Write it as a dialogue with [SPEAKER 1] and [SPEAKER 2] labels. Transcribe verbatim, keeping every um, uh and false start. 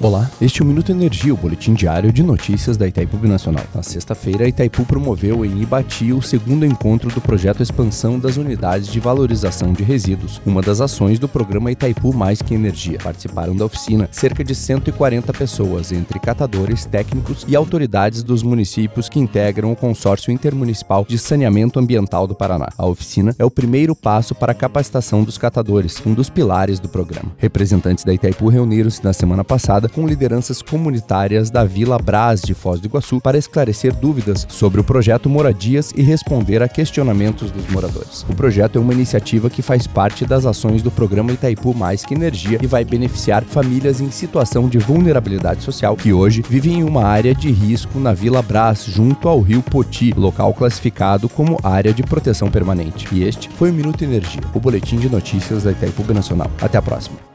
[SPEAKER 1] Olá, este é o Minuto Energia, o boletim diário de notícias da Itaipu Binacional. Na sexta-feira, a Itaipu promoveu em Ibati o segundo encontro do projeto Expansão das Unidades de Valorização de Resíduos, uma das ações do programa Itaipu Mais Que Energia. Participaram da oficina cerca de cento e quarenta pessoas, entre catadores, técnicos e autoridades dos municípios que integram o Consórcio Intermunicipal de Saneamento Ambiental do Paraná. A oficina é o primeiro passo para a capacitação dos catadores, um dos pilares do programa. Representantes da Itaipu reuniram-se na semana passada com lideranças comunitárias da Vila Brás de Foz do Iguaçu para esclarecer dúvidas sobre o projeto Moradias e responder a questionamentos dos moradores. O projeto é uma iniciativa que faz parte das ações do programa Itaipu Mais Que Energia e vai beneficiar famílias em situação de vulnerabilidade social que hoje vivem em uma área de risco na Vila Brás, junto ao rio Poti, local classificado como área de proteção permanente. E este foi o Minuto Energia, o boletim de notícias da Itaipu Binacional. Até a próxima.